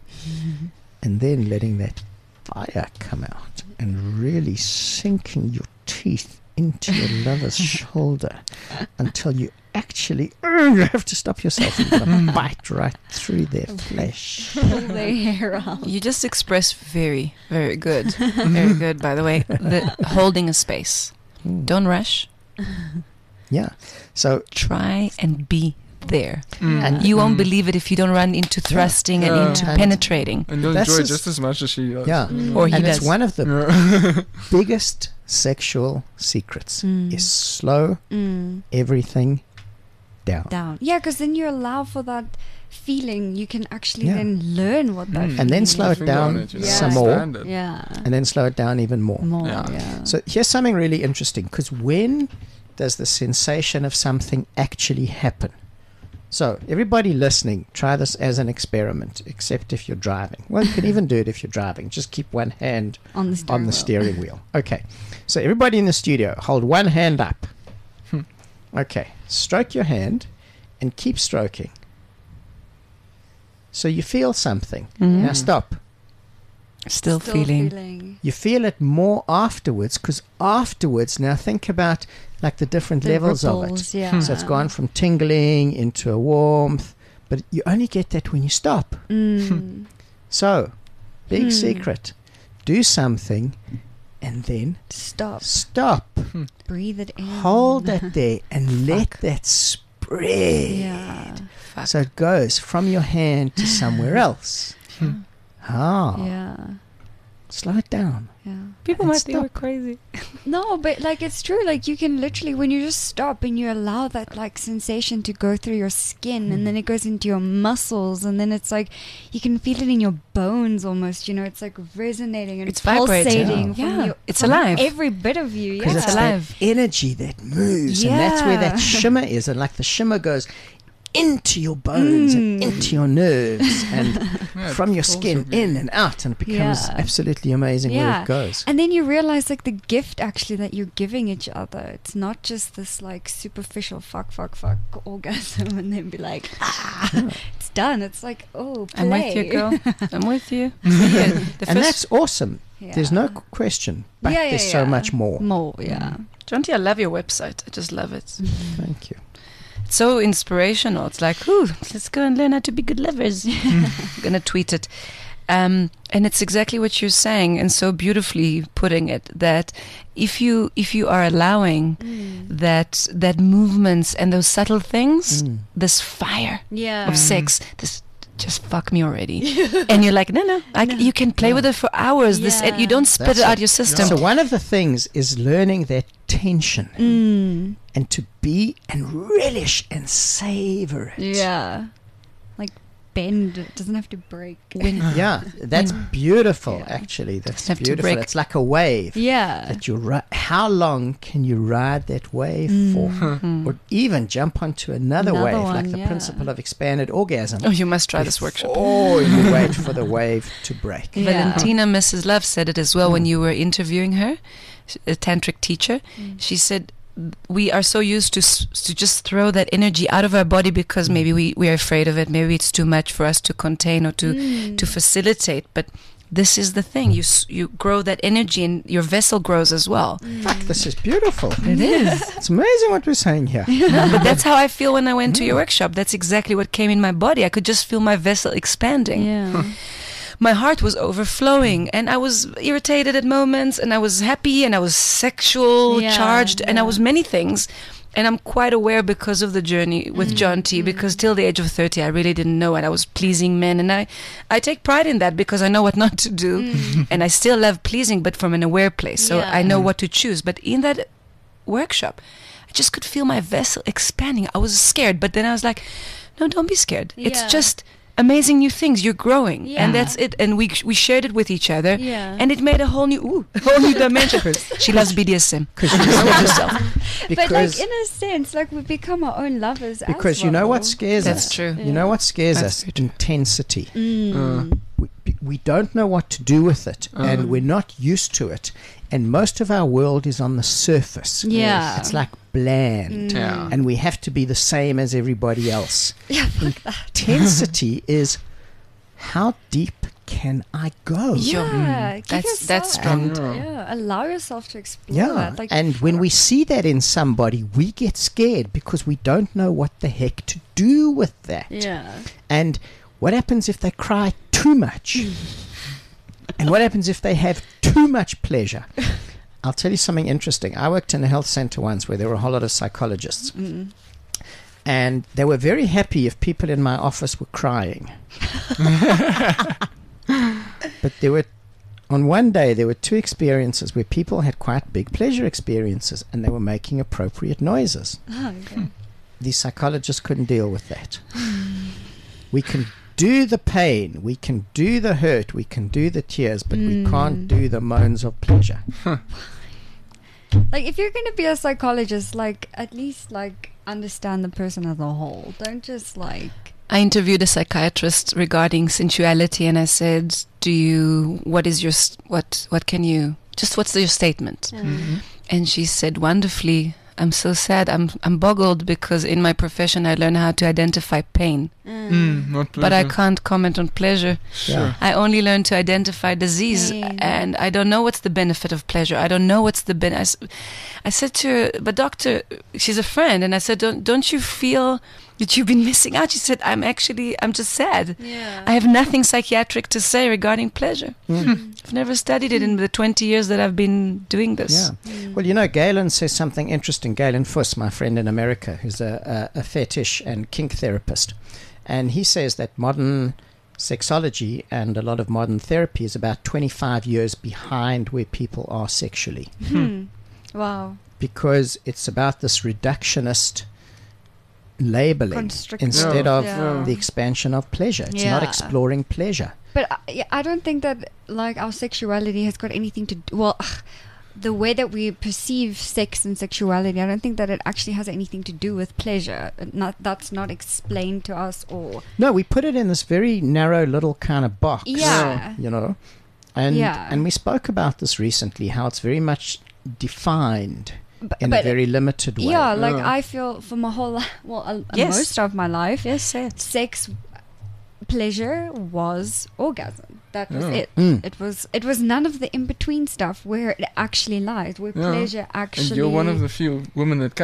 And then letting that fire come out and really sinking your teeth into your lover's shoulder until you actually uh, you have to stop yourself and you're gonna bite right through their flesh. Pull their hair out. You just express very, very good. Very good, by the way. The holding a space. Mm. Don't rush. Yeah. So Try and be there. Mm. And- You won't Mm. believe it if you don't run into thrusting and Yeah. into And- penetrating. And you'll That's enjoy it just- just as much as she does. yeah. Mm. Or he And does. it's one of the Yeah. biggest sexual secrets Mm. is slow Mm. everything down. Down. Yeah, because then you allow for that feeling. You can actually Yeah. then learn what that Mm. And then feeling slow is. it Finger on down it, you know, Yeah. some more. understand it. Yeah. And then slow it down even more. More. Yeah. Yeah. So here's something really interesting, because when does the sensation of something actually happen? So everybody listening, try this as an experiment, except if you're driving. Well, you can even do it if you're driving. Just keep one hand on the steering on the wheel. steering wheel. Okay. So everybody in the studio, hold one hand up. Hmm. Okay. Stroke your hand and keep stroking. So you feel something. Mhm. Now stop. Still, Still feeling. feeling. You feel it more afterwards, because afterwards, now think about like the different The levels of it. ripples, yeah. So it's gone from tingling into a warmth, but you only get that when you stop. Mm. So, big Hmm. secret, do something and then Stop. stop. Breathe it in. Hold that there and let that spread. Yeah. Fuck. So it goes from your hand to somewhere else. Ah, Yeah. slow it down. Yeah. People and might think we're stop. crazy. No, but like it's true. Like you can literally, when you just stop and you allow that like sensation to go through your skin, and then it goes into your muscles, and then it's like you can feel it in your bones almost. You know, it's like resonating and It's vibrating. pulsating. Yeah. From Yeah. your, It's from alive. Every bit of you. Because Yeah. it's alive. that energy that moves, and that's where that Yeah. shimmer is. And like the shimmer goes into your bones and Mm. into your nerves and Yeah, from your it's skin also be- in and out, and it becomes Yeah. absolutely amazing where Yeah. it goes. And then you realize like the gift actually that you're giving each other. It's not just this like superficial fuck, fuck, fuck orgasm and then be like, ah, it's done. It's like, oh, play. I'm with you, girl. I'm with you. Yeah, the And first- that's awesome. Yeah. There's no qu- question, but Yeah, yeah, there's so yeah. much more. More, yeah. Jonty, I love your website. I just love it. Thank you. It's so inspirational. It's like, ooh, let's go and learn how to be good lovers. I'm gonna tweet it. Um, and it's exactly what you're saying, and so beautifully putting it, that if you if you are allowing Mm. that that movements and those subtle things, Mm. this fire Yeah. of sex, this just fuck me already. And you're like, no, no, I c- you can play with it for hours. This Yeah. You don't spit That's it out it. your system. So one of the things is learning that tension Mm. and to be and relish and savor it. Yeah. Like bend. It doesn't have to break. Yeah, that's beautiful. Yeah. Actually, that's have to beautiful. break. It's like a wave. Yeah. That you ri- how long can you ride that wave for, or even jump onto another, Another wave, one, like the yeah. principle of expanded orgasm. Oh, you must try this workshop. Or you wait for the wave to break. Yeah. Valentina, Missus Love, said it as well when you were interviewing her, sh- a tantric teacher. She said, we are so used to s- to just throw that energy out of our body because maybe we, we are afraid of it. Maybe it's too much for us to contain or to, Mm. to facilitate. But this is the thing. You s- you grow that energy and your vessel grows as well. Fuck, this is beautiful. It is. It's amazing what we're saying here. No, but that's how I feel when I went to your workshop. That's exactly what came in my body. I could just feel my vessel expanding. Yeah. My heart was overflowing and I was irritated at moments and I was happy and I was sexual Yeah, charged and I yeah. was many things. And I'm quite aware because of the journey with John T, because till the age of thirty I really didn't know it. I was pleasing men and I, I take pride in that because I know what not to do and I still love pleasing but from an aware place. So Yeah. I know what to choose. But in that workshop I just could feel my vessel expanding. I was scared, but then I was like, no, don't be scared. It's Yeah. just amazing new things. You're growing, Yeah. and that's it. And we we shared it with each other, Yeah. and it made a whole new ooh, a whole new dimension. She loves B D S M. Because But like because in a sense, like we become our own lovers. because as you know well. what scares That's us. true. You know what scares That's us? very true. Intensity. Mm. We, we don't know what to do with it, and we're not used to it. And most of our world is on the surface. Yeah. It's like bland. Yeah. And we have to be the same as everybody else. Yeah, fuck that. Intensity is how deep can I go? Yeah, give That's- yourself- that's strong. Yeah. Yeah, allow yourself to explore Yeah, that. Like, and when we see that in somebody, we get scared because we don't know what the heck to do with that. yeah, And what happens if they cry too much? And what happens if they have too much pleasure? I'll tell you something interesting. I worked in a health center once where there were a whole lot of psychologists. Mm. And they were very happy if people in my office were crying. But there were, on one day, there were two experiences where people had quite big pleasure experiences and they were making appropriate noises. oh, okay. The psychologists couldn't deal with that. We can do the pain, we can do the hurt, we can do the tears, but we can't do the moans of pleasure. Like if you're gonna be a psychologist, like at least like understand the person as a whole. Don't just like I interviewed a psychiatrist regarding sensuality, and I said, "Do you? What is your? s- What? What can you? Just what's your statement?" And she said, "Wonderfully, I'm so sad. I'm I'm boggled because in my profession I learn how to identify pain, Mm, not but I pleasure. can't comment on pleasure. Sure. I only learn to identify disease, Pain. and I don't know what's the benefit of pleasure. I don't know what's the ben. I, s- I said to her, but doctor, she's a friend, and I said, don't don't you feel that you've been missing out? She said, I'm actually, I'm just sad. yeah. I have nothing psychiatric to say regarding pleasure. I've never studied it in the twenty years that I've been doing this. Yeah. Well, you know, Galen says something interesting. Galen Fuss, my friend in America, who's a, a, a fetish and kink therapist. And he says that modern sexology and a lot of modern therapy is about twenty-five years behind where people are sexually. Hmm. Wow. Because it's about this reductionist labeling Constricted. instead Yeah. of Yeah. the expansion of pleasure. It's not Yeah. exploring pleasure. But I, yeah, I don't think that like our sexuality has got anything to do. Well, ugh, the way that we perceive sex and sexuality, I don't think that it actually has anything to do with pleasure. Not that's not explained to us, or No, we put it in this very narrow little kind of box. Yeah. You know? And Yeah. and we spoke about this recently, how it's very much defined but, in but a very limited way. yeah, like Yeah. I feel for my whole li- well, uh, Yes. most of my life, Yes, say it. sex pleasure was orgasm. That was Yeah. it. Mm. It was it was none of the in between stuff where it actually lies, where Yeah. pleasure actually. And you're one of the few women that can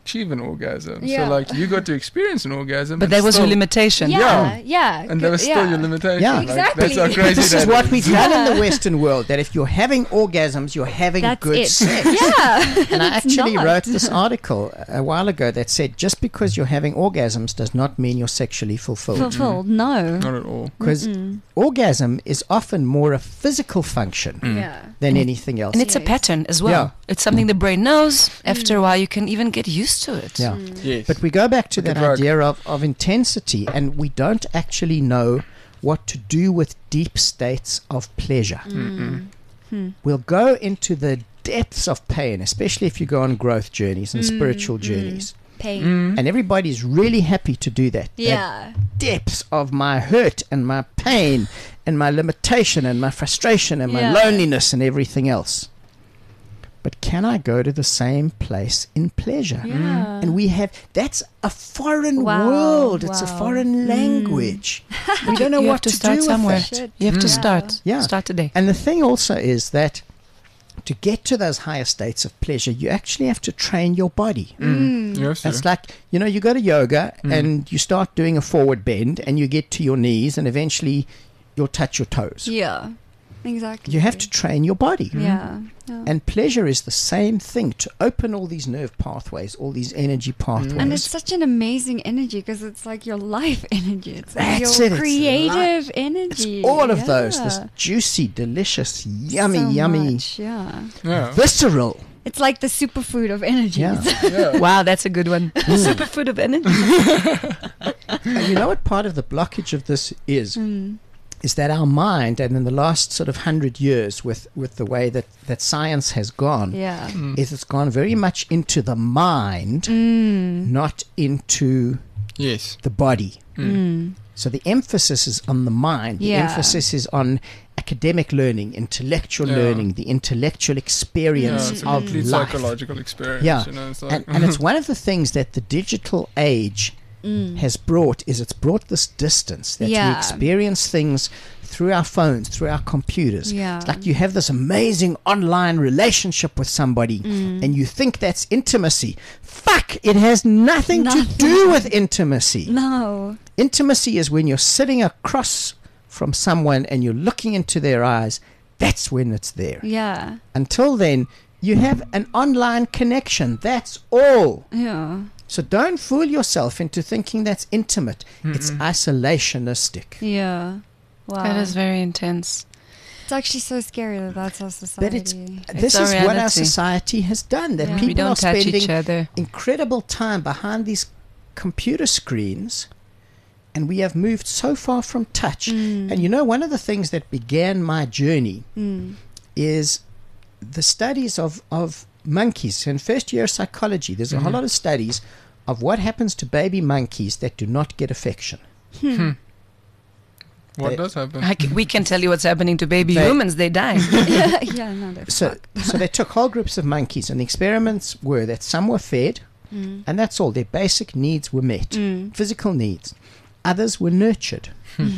achieve an orgasm. Yeah. So like you got to experience an orgasm. But and that was still, your limitation. Yeah, yeah. And that was still yeah. your limitation. Yeah. Like, that's how Exactly. crazy This that is what is. we've done in the Western world, that if you're having orgasms, you're having That's good it. sex. Yeah. And I It's actually not. wrote this article a while ago that said just because you're having orgasms does not mean you're sexually fulfilled. Fulfilled. No. Not at all. Because orgasm is often more a physical function Yeah. than anything else. And it's a Yes. pattern as well. Yeah. It's something the brain knows. After a while, you can even get used to it. Yeah. Yes. But we go back to Like a that drug. idea of, of intensity, and we don't actually know what to do with deep states of pleasure. We'll go into the depths of pain, especially if you go on growth journeys and spiritual journeys. Pain. Mm. And everybody's really happy to do that. The Yeah. depths of my hurt and my pain and my limitation and my frustration and my Yeah. loneliness and everything else. But can I go to the same place in pleasure? Yeah. And we have, that's a foreign Wow, world. It's a wow. foreign language. We don't know You what have to start do somewhere. with that. Shit. You have to Yeah. start. Yeah. Start today. And the thing also is that to get to those higher states of pleasure, you actually have to train your body. Mm. Yes, It's yeah. like, you know, you go to yoga Mm. and you start doing a forward bend and you get to your knees and eventually you'll touch your toes. Yeah. Exactly. You have to train your body. Yeah. yeah. And pleasure is the same thing, to open all these nerve pathways, all these energy pathways. And it's such an amazing energy because it's like your life energy. It's like That's your it, it's creative It's energy. all of those, this Yeah. juicy, delicious, yummy, So yummy, much, yeah. Yeah. visceral. It's like the superfood of energy. Yeah. yeah. Wow, that's a good one. Superfood of energy. And you know what part of the blockage of this is? Mm. Is that our mind, and in the last sort of hundred years, with, with the way that, that science has gone, Yeah. Mm. is it's gone very much into the mind, Mm. not into Yes. the body. Mm. Mm. So the emphasis is on the mind. The Yeah. emphasis is on academic learning, intellectual Yeah. learning, the intellectual Yeah, experience it's a of complete life. psychological experience. Yeah. You know, it's like And, and it's one of the things that the digital age Mm. has brought, is it's brought this distance that we Yeah. experience things through our phones, through our computers. Yeah. It's like you have this amazing online relationship with somebody Mm. and you think that's intimacy. Fuck, it has nothing, Nothing. to do with intimacy. No. Intimacy is when you're sitting across from someone and you're looking into their eyes. That's when it's there. Yeah. Until then, you have an online connection. That's all. Yeah. So don't fool yourself into thinking that's intimate. It's isolationistic. Yeah. Wow. That is very intense. It's actually so scary that that's our society. But it's It's this our is what our reality. society has done. That Yeah. people We don't are touch spending each other. incredible time behind these computer screens, and we have moved so far from touch. Mm. And you know, one of the things that began my journey Mm. is the studies of, of monkeys. In first year psychology, there's a whole lot of studies of what happens to baby monkeys that do not get affection. Hmm. What They- does happen? I c- we can tell you what's happening to baby They- humans. They die. yeah, yeah, no, they're So, fucked. so they took whole groups of monkeys, and the experiments were that some were fed, Mm. and that's all. Their basic needs were met, Mm. physical needs. Others were nurtured.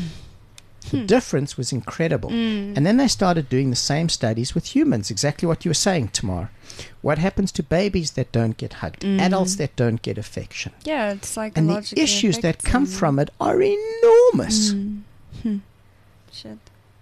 The Hmm. difference was incredible. Mm. And then they started doing the same studies with humans, exactly what you were saying, Tamar. What happens to babies that don't get hugged, Mm. adults that don't get affection? Yeah, it's And psychological. the issues that come from it are enormous. Mm. Hmm. Shit.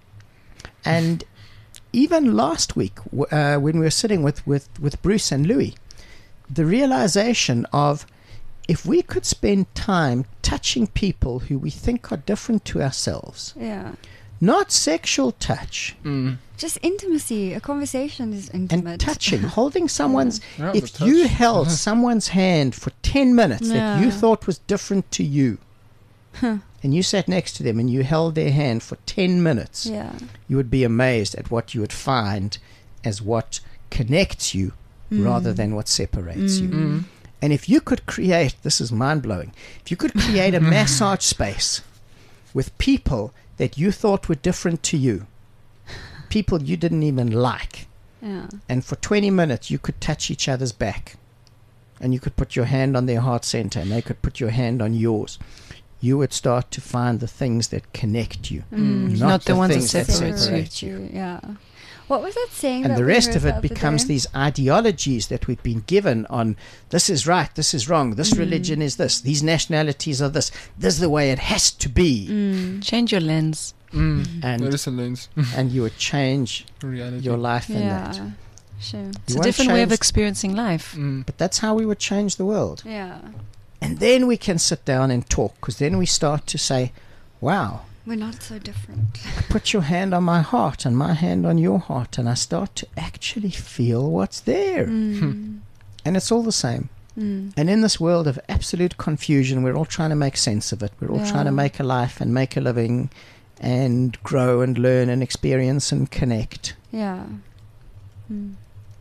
And even last week, w- uh, when we were sitting with, with, with Bruce and Louis, the realization of if we could spend time touching people who we think are different to ourselves, Yeah. not sexual touch, Mm. Just intimacy. A conversation is intimate. and touching, holding someone's, Yeah, if the you touch. held someone's hand for ten minutes that you Yeah. thought was different to you, Huh. and you sat next to them and you held their hand for ten minutes, Yeah. you would be amazed at what you would find as what connects you rather than what separates you. Mm. And if you could create, this is mind-blowing, if you could create a massage space with people that you thought were different to you, people you didn't even like, Yeah. and for twenty minutes you could touch each other's back, and you could put your hand on their heart center and they could put your hand on yours, you would start to find the things that connect you, Mm. not, Not the ones that things that separate you. separate you. Yeah. What was that saying? And that the we rest heard of the it other becomes day? these ideologies that we've been given on this is right, this is wrong, this Mm. religion is this, these nationalities are this, this is the way it has to be. Mm. Change your lens. Mm. And That is a lens. and you would change Reality. your life in Yeah. that. Sure. It's You a won't different way of change- experiencing life. Mm. But that's how we would change the world. Yeah. And then we can sit down and talk, because then we start to say, wow, We're not so different. put your hand on my heart and my hand on your heart, and I start to actually feel what's there. Mm. And it's all the same. Mm. And in this world of absolute confusion, we're all trying to make sense of it. We're all Yeah. trying to make a life and make a living and grow and learn and experience and connect. Yeah. Mm.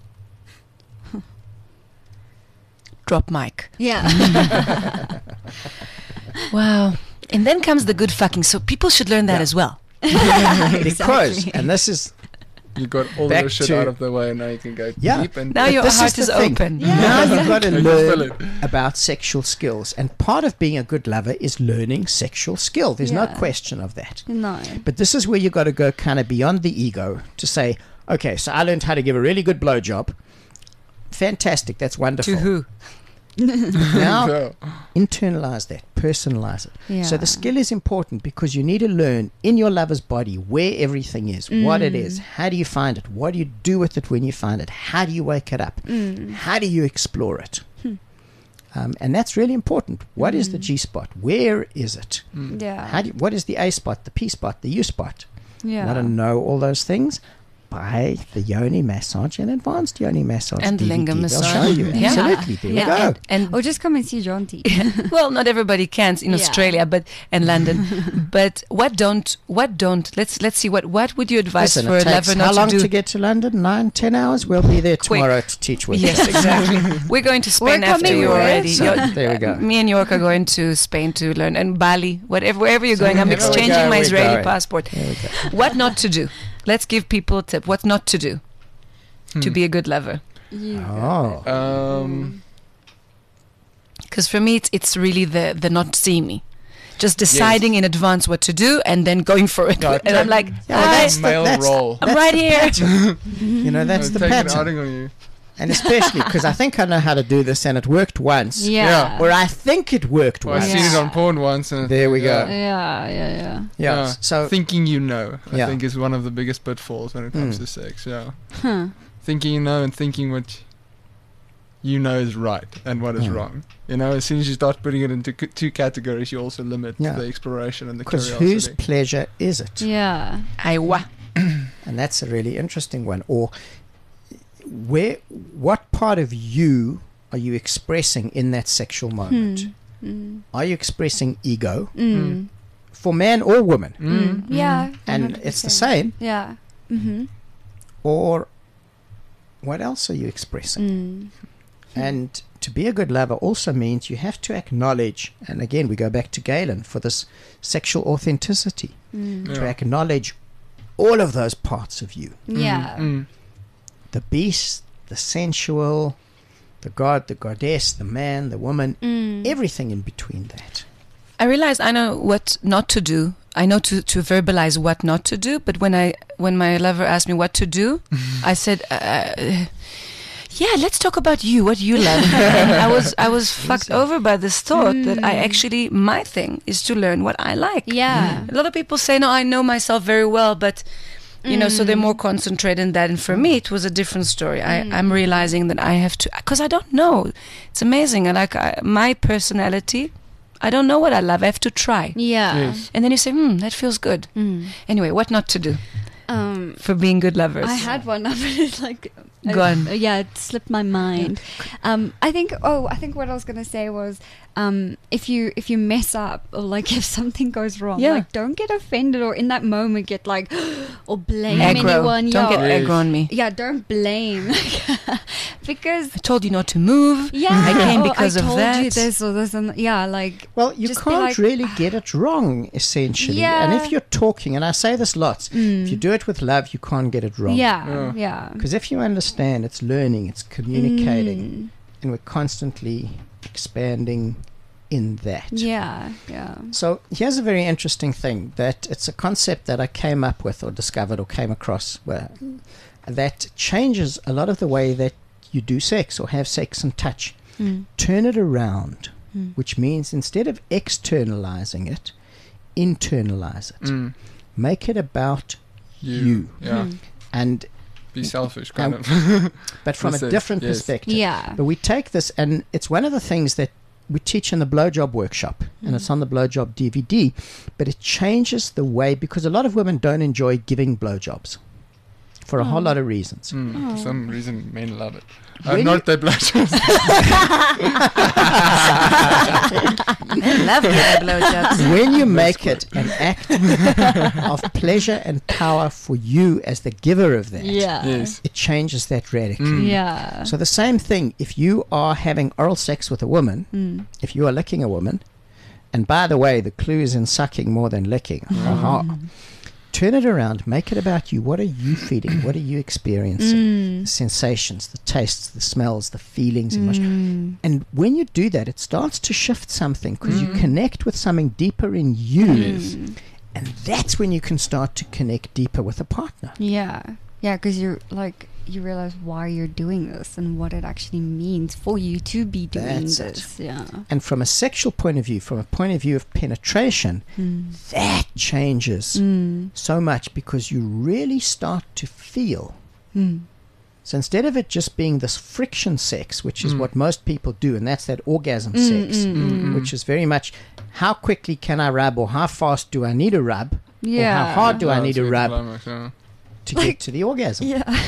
Drop mic. Yeah. Wow. And then comes the good fucking. So people should learn that Yeah. as well. Because, Exactly. and this is, You got all Back the shit to- out of the way, and now you can go Yeah. deep and Now But your this heart is is, the thing. open. Yeah. now you've got to You can feel learn it. about sexual skills. And part of being a good lover is learning sexual skill. There's no Yeah. question of that. No. But this is where you've got to go kind of beyond the ego to say, okay, so I learned how to give a really good blowjob. Fantastic. That's wonderful. To who? Now, Yeah. internalize that, personalize it. Yeah. So the skill is important because you need to learn in your lover's body where everything is, what it Mm. is, how do you find it, what do you do with it when you find it, how do you wake it up, Mm. how do you explore it. Hmm. Um, and that's really important. What is the Mm. G spot? Where is it? Mm. Yeah. How do you, what is the A spot, the P spot, the U spot? yeah. Want to know all those things? Buy the yoni massage and advanced yoni massage And D V D. lingam They'll massage. show you. Yeah. Absolutely. There Yeah, we go. and, and Or just come and see Jonty. well, not everybody can in Yeah. Australia, but and London. But what don't? What don't? Let's let's see. What what would you advise Listen, for it a takes lover how not long to do? to get to London? Nine, ten hours? We'll be there Quick. tomorrow to teach with Yes, you. exactly. We're going to Spain We're after coming you with. already. So, You're- there we go. Me and York are going to Spain to learn, and Bali, whatever, wherever you're going. I'm wherever we exchanging go, my we're Israeli going. passport. There we go. What not to do? Let's give people a tip. What not to do to Hmm. be a good lover? You Oh. got it. Um, Because for me, it's it's really the the not seeing me. Just deciding in advance what to do and then going for it. Yeah, and I'm like, Yeah, well, "Hi, that's the- male that's- role. I'm right here. You know, that's Uh, the take an pattern. outing on you. And especially because I think I know how to do this and it worked once. Yeah. Or I think it worked Well, I've once. seen it Yeah. on porn once. And There we go. Yeah, yeah, yeah. Yeah. Yeah. So, thinking you know, I Yeah. think, is one of the biggest pitfalls when it comes Mm. to sex. Yeah, Huh. thinking you know and thinking what you know is right and what is Yeah. wrong. You know, as soon as you start putting it into c- two categories, you also limit Yeah. the exploration and the because curiosity. whose pleasure is it? Yeah. Aiwa. And that's a really interesting one. Or where, what part of you are you expressing in that sexual moment? Hmm. Mm. Are you expressing ego Mm. for man or woman? Mm. Mm. Yeah. And one hundred it's the percent. same. Yeah. Mm-hmm. Or what else are you expressing? Mm. And to be a good lover also means you have to acknowledge, and again we go back to Galen for this sexual authenticity, Mm. to Yeah. acknowledge all of those parts of you. Yeah. Mm. The beast, the sensual, the god, the goddess, the man, the woman, Mm. everything in between that. I realize I know what not to do. I know to, to verbalize what not to do. But when I when my lover asked me what to do, I said, uh, "Yeah, let's talk about you. What you love." And I was I was fucked over by this thought that I Mm. actually my thing is to learn what I like. Yeah. A lot of people say, "No, I know myself very well," but you know, so they're more concentrated in that. And for me, it was a different story. I, I'm realizing that I have to, because I don't know. It's amazing. I like I, my personality. I don't know what I love. I have to try. Yeah. Yes. And then you say, hmm, that feels good. Mm. Anyway, what not to do Um, for being good lovers? I had one, but it's like, Go uh, on. uh, yeah, it slipped my mind. Um, I think. Oh, I think what I was gonna say was, um, if you if you mess up or like if something goes wrong, Yeah. like don't get offended or in that moment get like or blame Aggro. anyone. Don't yeah. get Yes. aggro on me. yeah, don't blame because I told you not to move. yeah, I came or because I of told that. you this or this and yeah, like Well, you Just be can't like, really get it wrong, essentially. Yeah. And if you're talking, and I say this lots, mm, if you do it with love, you can't get it wrong. yeah, Yeah. yeah, Because if you understand, it's learning, it's communicating, Mm, and we're constantly expanding in that. yeah, yeah. So here's a very interesting thing that it's a concept that I came up with or discovered or came across. Well, that changes a lot of the way that you do sex or have sex and touch. Mm. Turn it around, Mm. which means instead of externalizing it, internalize it. Mm. Make it about You. you. Yeah. Mm. And Be selfish, kind Um, of. but from a That's it, different yes. perspective. Yeah. But we take this, and it's one of the things that we teach in the blowjob workshop, and it's on the blowjob D V D. But it changes the way, because a lot of women don't enjoy giving blowjobs for a whole lot of reasons. Mm. Oh. For some reason, men love it. Uh, When not that blowjobs. Men love giving blowjobs. When you make it an act of pleasure and power for you as the giver of that, Yeah. Yes. it changes that radically. Mm. Yeah. So the same thing, if you are having oral sex with a woman, Mm. if you are licking a woman, and by the way, the clue is in sucking more than licking. Aha. Turn it around. Make it about you. What are you feeling? What are you experiencing? The Mm. sensations, the tastes, the smells, the feelings, emotions. Mm. And when you do that, it starts to shift something because you Mm. connect with something deeper in you. Yes. Mm. And that's when you can start to connect deeper with a partner. Yeah. Yeah, because you're like, you realize why you're doing this and what it actually means for you to be doing That's it. this. Yeah. And from a sexual point of view, from a point of view of penetration, Mm. that changes Mm. so much because you really start to feel. Mm. So instead of it just being this friction sex, which is Mm. what most people do, and that's that orgasm Mm, sex, mm, mm. which is very much how quickly can I rub or how fast do I need to rub Yeah. or how hard do I Yeah, need to it's rub climax, yeah. to Like- get to the orgasm. Yeah.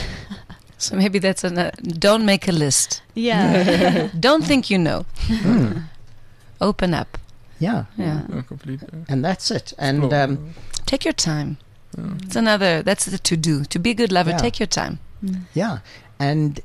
So maybe that's a uh, don't make a list. Yeah. Don't think you know. Mm. Open up. Yeah, Yeah. Yeah, completely. and that's it. And Explore. um, Take your time. Yeah. It's another. That's the to do. To be a good lover, Yeah. take your time. Mm. yeah, and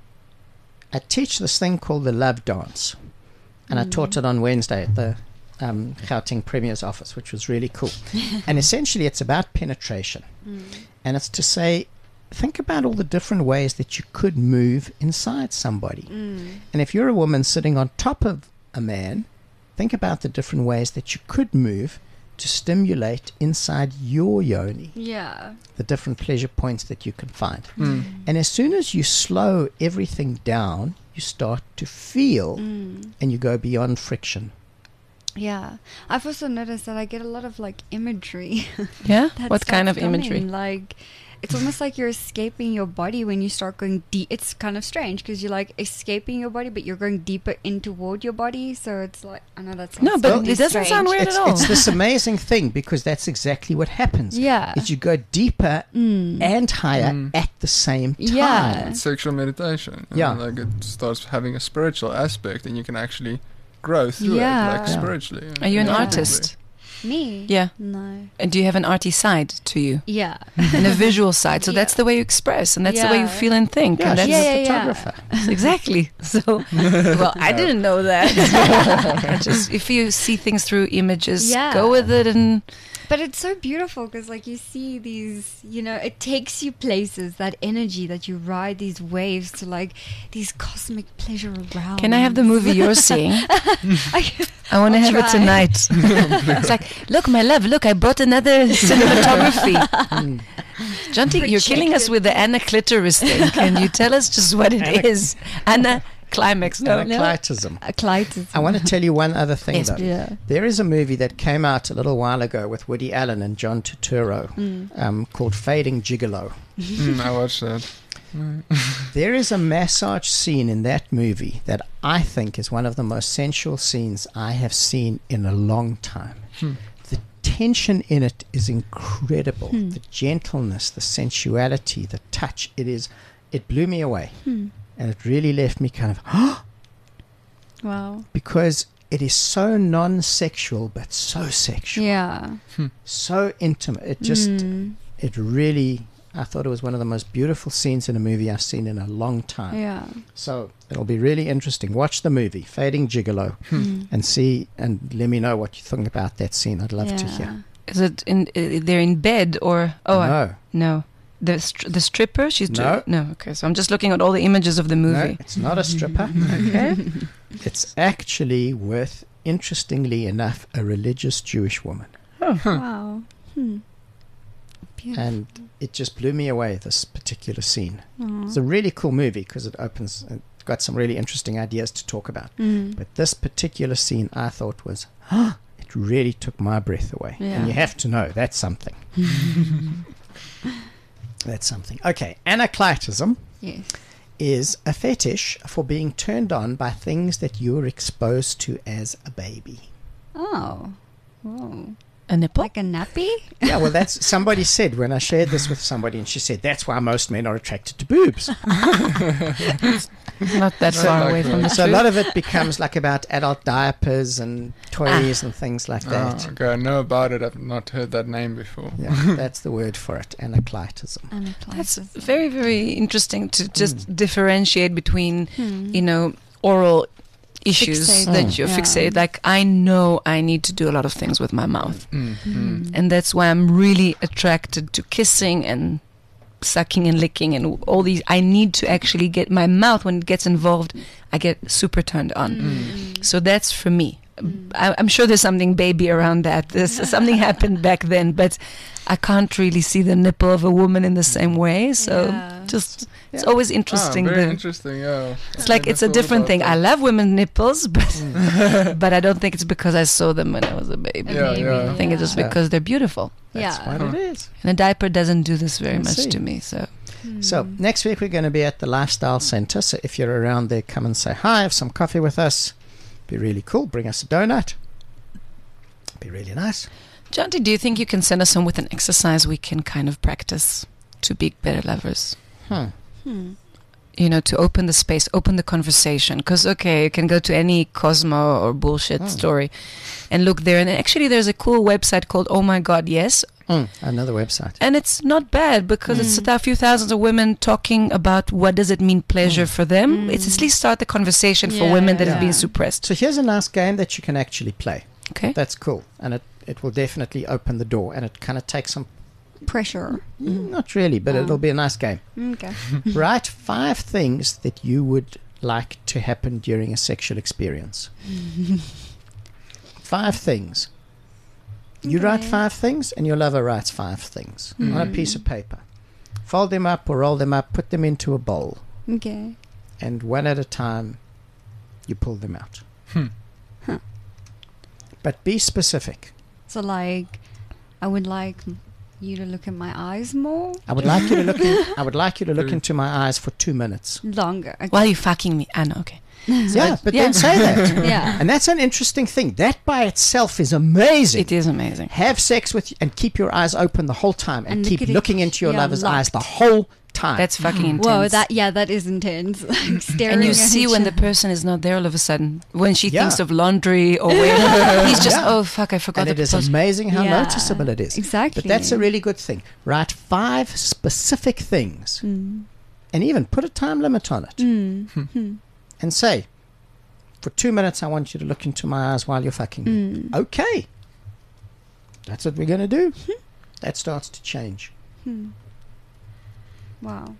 I teach this thing called the love dance, and I taught it on Wednesday at the um, Gauteng Premier's office, which was really cool. And essentially, it's about penetration, and it's to say, think about all the different ways that you could move inside somebody. Mm. And if you're a woman sitting on top of a man, think about the different ways that you could move to stimulate inside your yoni, Yeah. the different pleasure points that you can find. Mm. And as soon as you slow everything down, you start to feel Mm. and you go beyond friction. Yeah. I've also noticed that I get a lot of like imagery. Yeah. that What kind of starts coming. imagery? Like, it's almost like you're escaping your body when you start going deep. It's kind of strange because you're like escaping your body, but you're going deeper in toward your body. So it's like, I know that's No, but it doesn't sound weird It's, at all. it's this amazing thing because that's exactly what happens. Yeah. Is you go deeper Mm. and higher Mm. at the same time. Yeah. It's sexual meditation. and Yeah. Like it starts having a spiritual aspect and you can actually grow through Yeah. it, like Yeah. spiritually. Are you an Yeah. artist? Me? Yeah. No. And do you have an arty side to you? Yeah. And a visual side. So Yeah. that's the way you express, and that's the way you Yeah. feel and think. Yeah, and she's that's Yeah, a yeah, yeah. photographer. exactly. So, well, I didn't know that. I just if you see things through images, Yeah. go with it, and But it's so beautiful because, like, you see these, you know, it takes you places, that energy that you ride these waves to, like, these cosmic pleasure around. can I have the movie you're seeing? I want to I'll have it try. tonight. It's like, look, my love, look, I brought another cinematography. Jonty, you're killing us with the Anna clitoris thing. Can you tell us just what it is? Anna climax. No, no. Anaclitism. A Clytus. I want to tell you one other thing, Yes, though. Yeah. There is a movie that came out a little while ago with Woody Allen and John Turturro Mm. um, called Fading Gigolo. Mm, I watched that. There is a massage scene in that movie that I think is one of the most sensual scenes I have seen in a long time. Hmm. The tension in it is incredible. Hmm. The gentleness, the sensuality, the touch. It is. It blew me away, Hmm. and it really left me kind of Wow. because it is so non-sexual but so sexual, Yeah. so intimate. It just. Mm. It really. I thought it was one of the most beautiful scenes in a movie I've seen in a long time. Yeah. So it'll be really interesting. Watch the movie, Fading Gigolo, Mm. and see and let me know what you think about that scene. I'd love to hear. Is it in? Uh, they're in bed or? Oh, I- no, no. The str- the stripper. She's No. no. Okay, so I'm just looking at all the images of the no, movie. it's not a stripper. Okay. It's actually worth, interestingly enough, a religious Jewish woman. Wow. Hmm. and it just blew me away, this particular scene. Aw. It's a really cool movie because it opens, it's got some really interesting ideas to talk about. Mm. But this particular scene I thought was, ah, it really took my breath away. Yeah. And you have to know, that's something. That's something. Okay, anaclitism Yes. is a fetish for being turned on by things that you were exposed to as a baby. Oh. Whoa. A nipple? Like a nappy? Yeah, well, that's somebody said when I shared this with somebody, and she said that's why most men are attracted to boobs. Not that So far like away from the So a truth. lot of it becomes like about adult diapers and toys and things like that. Oh, okay, I know about it. I've not heard that name before. Yeah, that's the word for it, anaclitism. That's Anaclitism. very, very interesting to just differentiate between, Hmm. you know, oral issues Fixated. that Mm. you're Yeah. fixated. Like, I know I need to do a lot of things with my mouth. Mm, mm. And that's why I'm really attracted to kissing and sucking and licking and all these. I need to actually get my mouth, when it gets involved, I get super turned on. Mm. So that's for me. I, I'm sure there's something baby around that. There's something happened back then, but I can't really see the nipple of a woman in the same way. So Yeah. just it's Yeah. always Ah, interesting. very the- interesting, yeah. it's like I it's a never thought different about thing. I that. love women's nipples, but but I don't think it's because I saw them when I was a baby. Yeah, Maybe, yeah. I think it's just Yeah. because they're beautiful. That's Yeah. what it is. And a diaper doesn't do this very I much see. to me. So So next week we're going to be at the Lifestyle Centre. So if you're around there, come and say hi, have some coffee with us. Be really cool. Bring us a donut. Be really nice. Jonty, do you think you can send us home with an exercise we can kind of practice to be better lovers? Hmm. Hmm. You know, to open the space, open the conversation. Because, okay, you can go to any Cosmo or bullshit Hmm. story and look there. And actually, there's a cool website called Oh My God, Yes. Mm, another website. And it's not bad because it's a few thousands of women talking about what does it mean pleasure for them. It's at least start the conversation for Yeah, women that yeah. have been suppressed. So here's a nice game that you can actually play. Okay. That's cool. And it, it will definitely open the door. And it kind of takes some, Pressure. mm, not really, but Oh. it'll be a nice game. Okay. Write five things that you would like to happen during a sexual experience. Five things. You write Okay. five things, and your lover writes five things on a Mm. piece of paper. Fold them up or roll them up, put them into a bowl, Okay. and one at a time, you pull them out. Hmm. Huh. But be specific. So, like, I would like you to look at my eyes more I would like you to look. In, I would like you to look Very- into my eyes for two minutes. longer. Okay. While you're fucking me. I know, okay. Yeah, but yeah. then say that. Yeah. And that's an interesting thing. That by itself is amazing. It is amazing. Have sex with and keep your eyes open the whole time and, And keep look at it- looking into your yeah, lover's eyes the locked. whole time. That's fucking intense. Whoa, that yeah, that is intense. Like staring And you at see each when the other. person is not there all of a sudden. When she Yeah. thinks of laundry or whatever, he's just, Yeah. oh, fuck, I forgot and the it is post- amazing how Yeah, noticeable it is. Exactly. But that's a really good thing. Write five specific things Mm. and even put a time limit on it Mm. Mm. and say, for two minutes, I want you to look into my eyes while you're fucking me. Mm. Okay. That's what we're going to do. That starts to change. Hmm. Wow.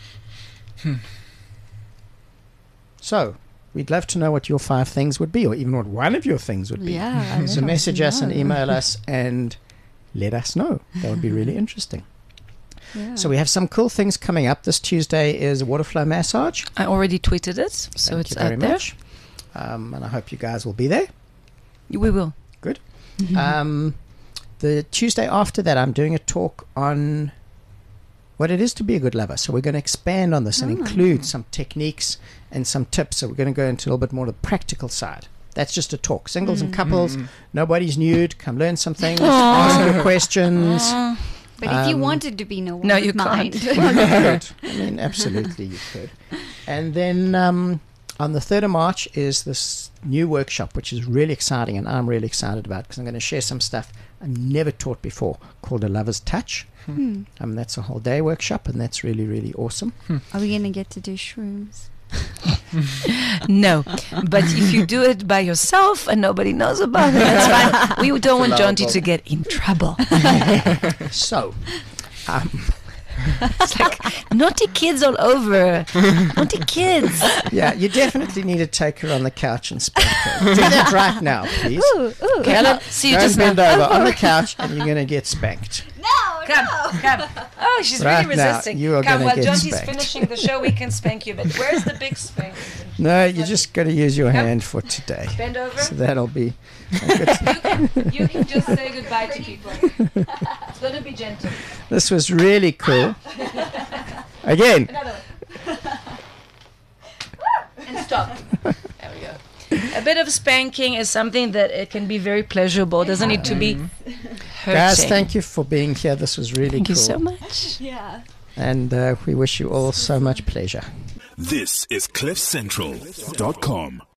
So, we'd love to know what your five things would be, or even what one of your things would be. Yeah. So message us and email us and let us know. That would be really interesting. Yeah. So we have some cool things coming up. This Tuesday is water flow massage. I already tweeted it, so Thank it's you very out there. much. Um, and I hope you guys will be there. We will. Um, the Tuesday after that, I'm doing a talk on what it is to be a good lover. So we're going to expand on this and Ah. include some techniques and some tips. So we're going to go into a little bit more of the practical side. That's just a talk. Singles and couples, Mm. nobody's nude. Come learn some things. Ask your questions. But if you um, wanted to be no one No, would you mind. can't. Well, you could. I mean, absolutely you could. And then um, on the third of March is this new workshop, which is really exciting and I'm really excited about because I'm going to share some stuff I've never taught before called a lover's touch. Hmm. Um, that's a whole day workshop and that's really, really awesome. Are we gonna get to do shrooms? No, but if you do it by yourself and nobody knows about it, that's fine. We don't want Jonty to get in trouble. So, um, It's like naughty kids all over. Naughty kids. yeah, you definitely need to take her on the couch and spank her. Do that right now, please. Ooh, ooh. Okay, I'll see you Go and just now. bend over on the couch and you're going to get spanked. No, Come, come. Oh, she's Right really now, resisting. you are come, gonna while get Jonty's spanked. finishing the show, we can spank you. But where's the big spank? No, you're just going to use your Come. hand for today. Bend over. So that'll be. You can, you can just say goodbye to people. It's going to be gentle. This was really cool. Again. Another one. And stop. There we go. A bit of spanking is something that it can be very pleasurable. It doesn't need to be hurting. Guys, thank you for being here. This was really Thank cool. you so much. Yeah. And uh, we wish you all so much pleasure. This is cliff central dot com.